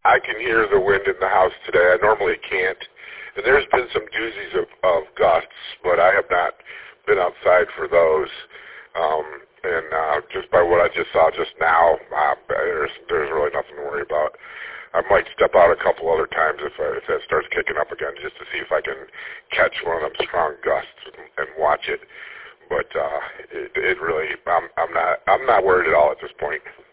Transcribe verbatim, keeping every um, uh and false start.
I can hear the wind in the house today. I normally can't. And there's been some doozies of, of gusts, but I have not been outside for those. Um, and uh, just by what I just saw just now, uh, there's there's really nothing to worry about. I might step out a couple other times if, I, if that starts kicking up again, just to see if I can catch one of them strong gusts and, and watch it. But uh, it, it really, I'm, I'm not I'm not worried at all at this point.